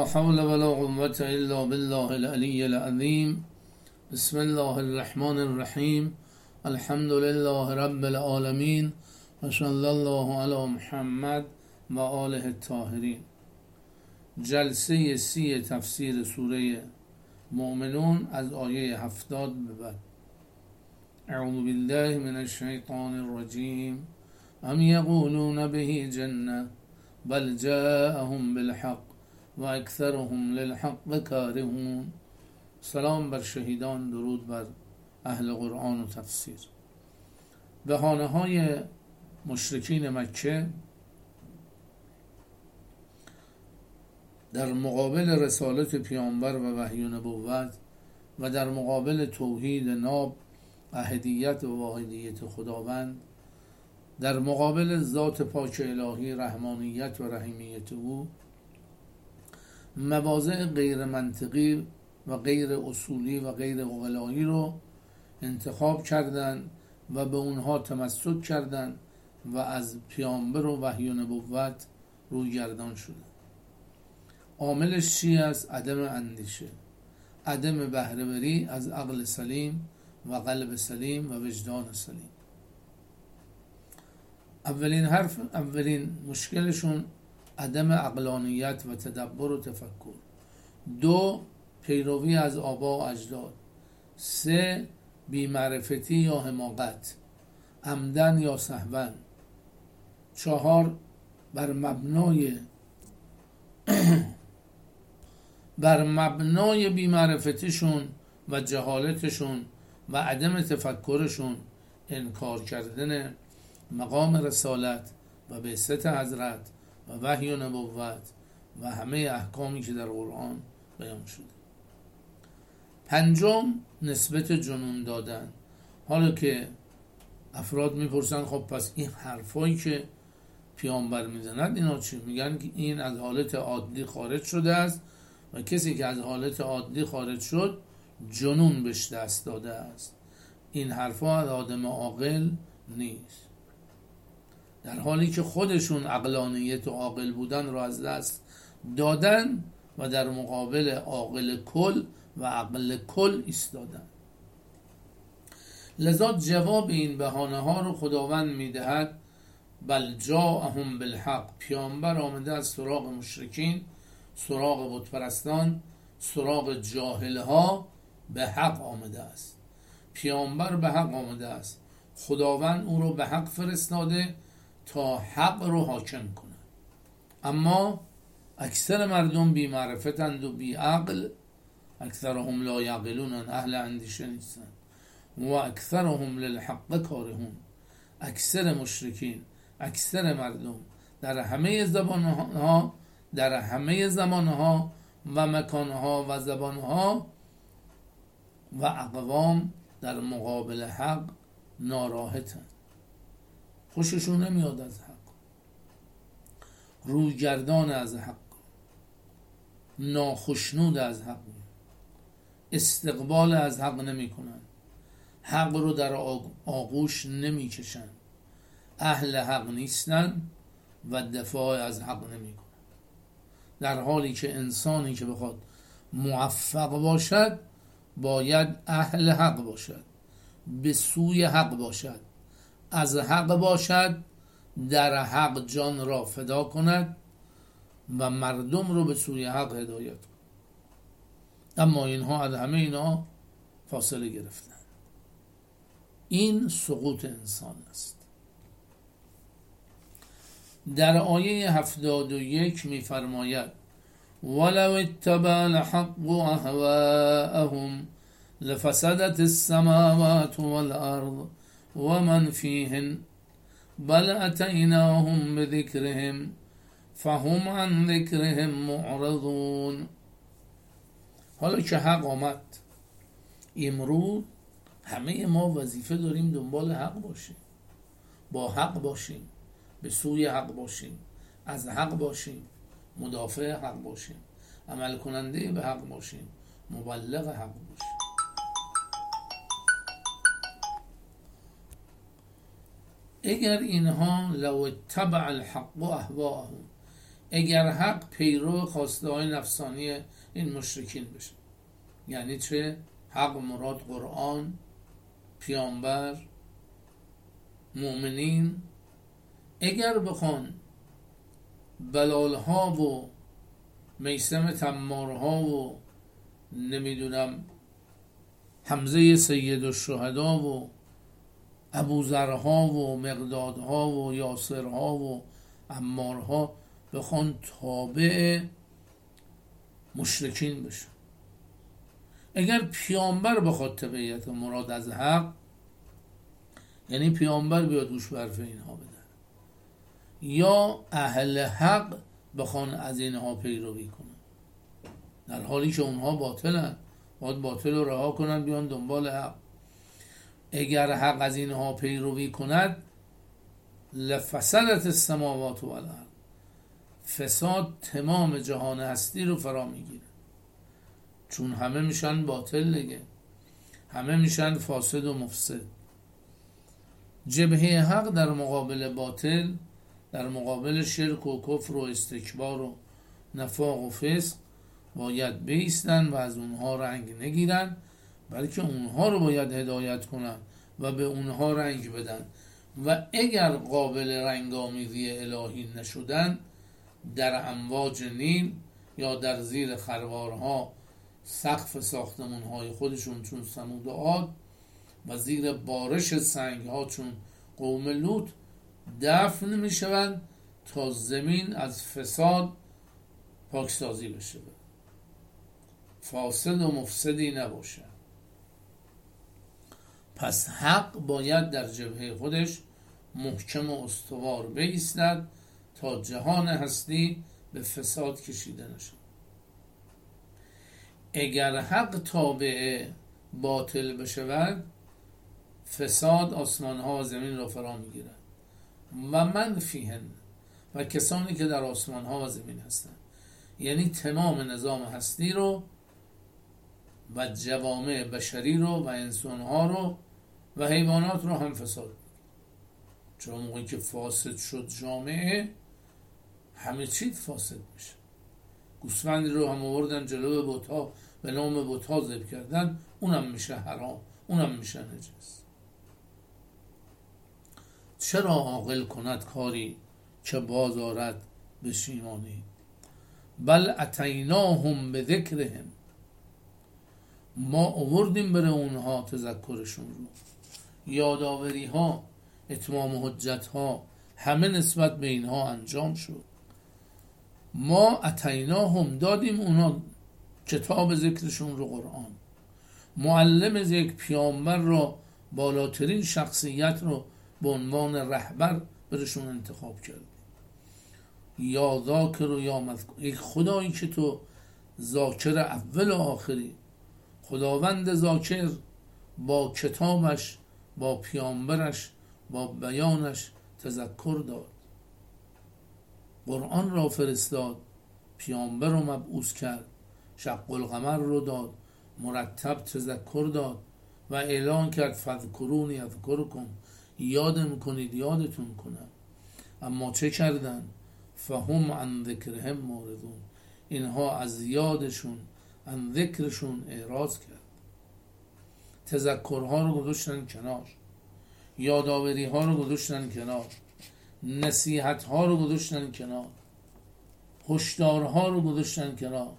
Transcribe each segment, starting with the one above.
لا حول ولا قوة إلا بالله العلي العظيم. بسم الله الرحمن الرحیم. الحمد لله رب العالمین و صلی الله علی محمد و آله الطاهرین. جلسه 30 تفسیر سوره مؤمنون از آیه 70 به بعد. اعوذ بالله من الشیطان الرجیم. ام یقولون به جنة بل جاءهم بالحق و اکثرهم للحق کارهون. سلام بر شهیدان، درود بر اهل قرآن و تفسیر. بهانه های مشرکین مکه در مقابل رسالت پیامبر و وحی و نبوت و در مقابل توحید ناب، احدیت و واحدیت خداوند، در مقابل ذات پاک الهی، رحمانیت و رحیمیت او، مواضع غیر منطقی و غیر اصولی و غیر عقلایی رو انتخاب کردند و به اونها تمسک کردند و از پیامبر و وحی و نبوت روی گردان شدند. عاملش چی است؟ عدم اندیشه، عدم بهره وری از عقل سلیم و قلب سلیم و وجدان سلیم. اولین مشکلشون عدم عقلانیت و تدبر و تفکر. 2 پیروی از آبا و اجداد. 3 بی‌معرفتی یا حماقت، عمدن یا سهوا. 4 بر مبنای بی‌معرفتیشون و جهالتشون و عدم تفکرشون انکار کردن مقام رسالت و بعثت حضرت و وحی و نبوت و همه احکامی که در قرآن بیان شده. 5 نسبت جنون دادن. حالا که افراد میپرسن خب پس این حرفایی که پیامبر میزند اینا چی؟ میگن که این از حالت عادی خارج شده است و کسی که از حالت عادی خارج شد جنون بهش دست داده است. این حرفا از آدم عاقل نیست، در حالی که خودشون عقلانیت و عاقل بودن رو از دست دادن و در مقابل عاقل کل و عقل کل ایستادن. لذا جواب این بهانه ها رو خداوند میدهد. بل جاءهم بالحق. پیامبر آمده از سراغ مشرکین، سراغ بتپرستان، سراغ جاهل ها به حق آمده است. پیامبر به حق آمده است. خداوند او رو به حق فرستاده تا حق رو حاکم کنه. اما اکثر مردم بی معرفتند و بی عقل. اکثرهم لا یعقلون، اهل اندیشه نیستند. و اکثرهم للحق کارهون. اکثر مشرکین، اکثر مردم در همه زبانها، در همه زمانها و مکانها و زبانها و اقوام در مقابل حق ناراحتند. خوششون نمیاد از حق، رویگردان از حق، ناخشنود از حق، استقبال از حق نمی کنن، حق رو در آغوش نمی کشن، اهل حق نیستن و دفاع از حق نمی کنن. در حالی که انسانی که بخواد موفق باشد باید اهل حق باشد، به سوی حق باشد، از حق باشد، در حق جان را فدا کند و مردم رو به سوی حق هدایت کند. اما اینها از همه اینا فاصله گرفتن. این سقوط انسان است. در آیه 71 می‌فرماید ولو اتبع الحق اهواءهم لفسدت السماوات والارض ومن فيهن بل اتیناهم بذکرهم فهم عن ذکرهم معرضون. حالا که حق آمد، امروز همه ما وظیفه داریم دنبال حق باشیم، با حق باشیم، به سوی حق باشیم، از حق باشیم، مدافع حق باشیم، عمل کننده به حق باشیم، مبلغ حق باشیم. اگر اینها لو اتبع الحق اهواءهم، اگر حق پیرو خواسته های نفسانی این مشرکین بشه. یعنی چه؟ حق مراد قرآن، پیامبر، مؤمنین. اگر بخوان بلالها و میثم تمارها و نمیدونم حمزه سید الشهدا و ابوذرها و مقدادها و یاسرها و عمارها بخوان تابع مشرکین بشن، اگر پیامبر بخواد تبعیت مراد از حق، یعنی پیامبر بیاد گوش به حرف اینها بده، یا اهل حق بخوان از اینها پیروی کنن، در حالی که اونها باطلن، باید باطل رو رها کنن بیان دنبال حق. اگر حق از اینها پیروی کند لفسدت السماوات و الارض، فساد تمام جهان هستی رو فرا میگیره، چون همه میشن باطل دیگه، همه میشن فاسد و مفسد. جبهه حق در مقابل باطل، در مقابل شرک و کفر و استکبار و نفاق و فسق باید بایستن و از اونها رنگ نگیرن، بلکه اونها رو باید هدایت کنن و به اونها رنگ بدن. و اگر قابل رنگامیزی الهی نشدن، در امواج نیل یا در زیر خروارها سقف ساختمان‌های خودشون چون ثمود و عاد و زیر بارش سنگ‌ها چون قوم لوط دفن میشوند تا زمین از فساد پاکسازی بشه، فاسد و مفسدی نباشه. پس حق باید در جبهه خودش محکم و استوار بایستد تا جهان هستی به فساد کشیده نشد. اگر حق تابع باطل بشود، فساد آسمان ها و زمین را فرا میگیرد و من فیهن، و کسانی که در آسمان ها و زمین هستند، یعنی تمام نظام هستی رو و جوامع بشری رو و انسان ها رو و حیوانات رو هم فساد میگیرد. چون موقعی که فاسد شد جامعه، همه چیز فاسد میشه. گوسفندی رو هم آوردن جلو بت‌ها، به نام بت‌ها ذبح کردن، اونم میشه حرام، اونم میشه نجس. چرا عاقل کند کاری که باز آرد بشیمانی؟ بل اتیناهم بذکرهم، ما آوردیم برای اونها تذکرشون رو، یاداوری ها، اتمام حجت ها، همه نسبت به اینها انجام شد. ما اتیناهم، دادیم اونا کتاب ذکرشون رو، قرآن، معلم ذکر، پیامبر را، بالاترین شخصیت رو به عنوان رهبر برشون انتخاب کرد. یا ذاکر و یا مذکور، ای خدایی که تو ذاکر اول و آخری، خداوند ذاکر با کتابش، با پیامبرش، با بیانش تذکر داد، قرآن را فرستاد، پیامبر رو مبعوث کرد، شق القمر رو داد، مرتب تذکر داد و اعلان کرد فذکرونی اذکرکم، یاد میکنید یادتون کنم. اما چه کردن؟ فهم عن ذکرهم معرضون، اینها از یادشون، عن ذکرشون اعراض کرد. تذکرها رو گذاشتن کنار، یاداوری ها رو گذاشتن کنار، نصیحت ها رو گذاشتن کنار، هشدارها رو گذاشتن کنار.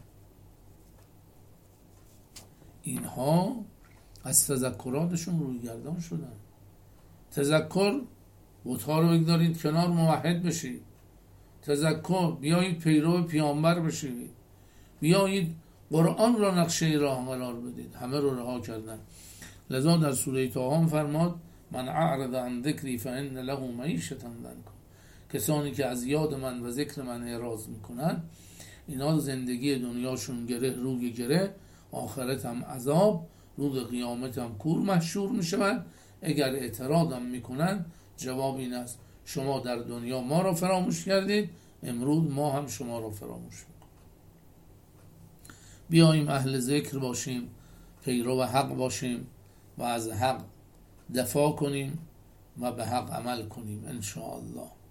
اینها از تذکراتشون روی گردان شدن. تذکر، بت‌ها رو بگذارید کنار، موحد بشید. تذکر، بیایید پیرو پیامبر بشید، بیایید قرآن را نقشه راه قرار بدید. همه رو رها کردن. لذا در سوره طه فرماد من اعرض عن ذکری فان له معیشة ضنکا، کسانی که از یاد من و ذکر من اعراض میکنن، اینا زندگی دنیاشون گره روی گره، آخرت هم عذاب، روز قیامت هم کور محشور میشون. اگر اعتراض هم میکنن، جواب این است شما در دنیا ما را فراموش کردید، امروز ما هم شما را فراموش میکنیم. بیاییم اهل ذکر باشیم، پیرو حق باشیم و از حق دفاع کنیم و به حق عمل کنیم ان شاء الله.